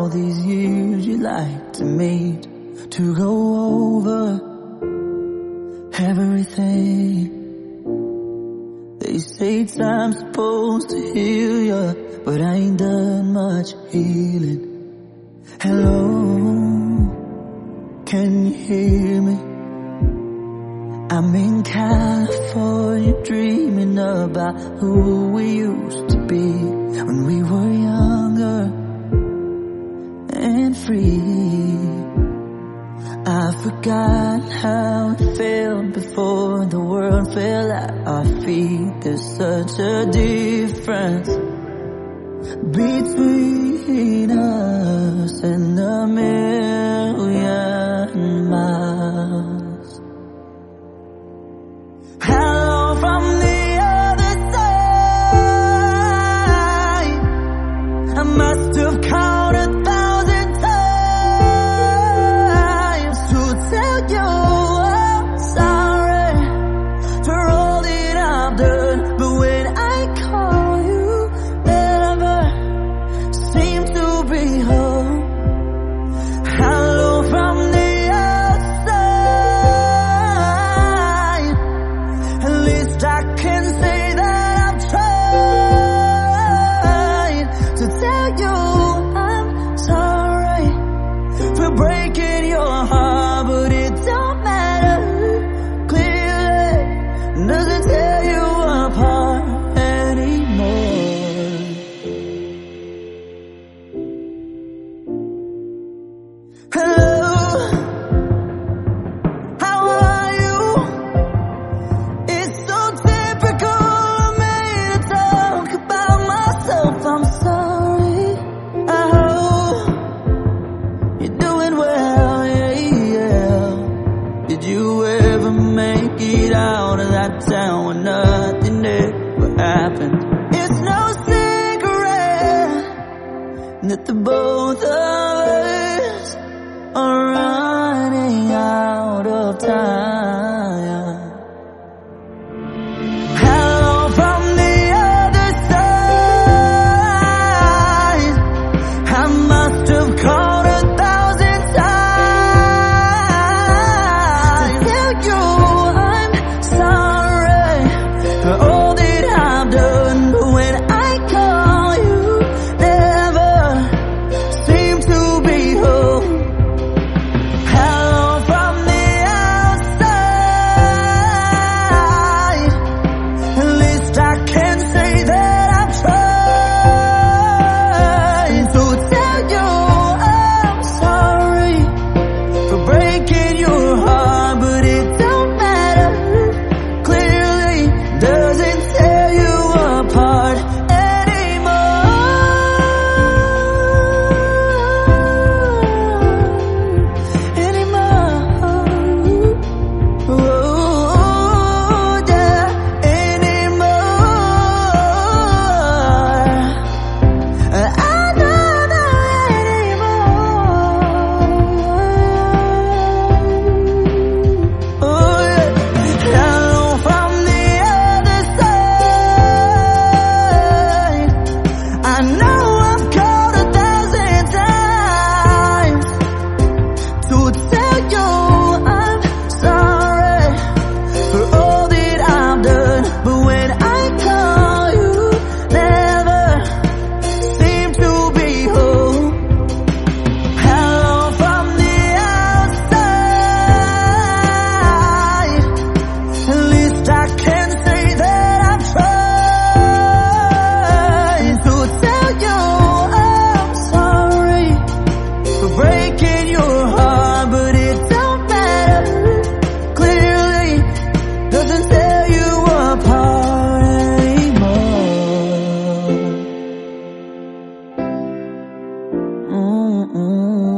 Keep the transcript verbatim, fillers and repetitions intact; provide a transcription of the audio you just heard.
all these years you like to meet, to go over everything. They say time's supposed to heal ya, but I ain't done much healing. Hello, can you hear me? I'm in California dreaming about who we used to be when we were younger and free. I forgot how it felt before the world fell at our feet. There's such a difference between us and a million miles. Hello from the other side. I must have called a thousand times to tell you I'm sorry for all that I've done, but when I call you, never seem to be home. Hello from the outside. At least I can say that I've tried to tell you I'm sorry for breaking your heart, but it don't matter. Clearly doesn't tear you apart anymore. Hello, how are you? It's so typical of me to talk about myself. I'm sorry. I hope you're doing well, yeah, yeah. Did you ever make it out of that town when nothing ever happened? It's no secret that the both of us are running out of time. Hello from the other side. I must have called a thousand times to tell you I'm sorry for all that I've done, but when I call you, never seem to be home. Hello from the outside. At least I can say that I've tried to tell you I'm sorry for breaking your heart, but it don't matter. Clearly doesn't tear you apart anymore. Anymore. Oh, yeah, anymore. I know that anymore. Oh, yeah. Hello from the other side. I know I've called a thousand times to tell you I'm sorry for all that I've done, but when I call you, never seem to be home. Hello from the outside. At least I can say that I've tried to tell you I'm sorry for breaking your heart, but it don't matter. Clearly doesn't tear you apart anymore. Mm-mm.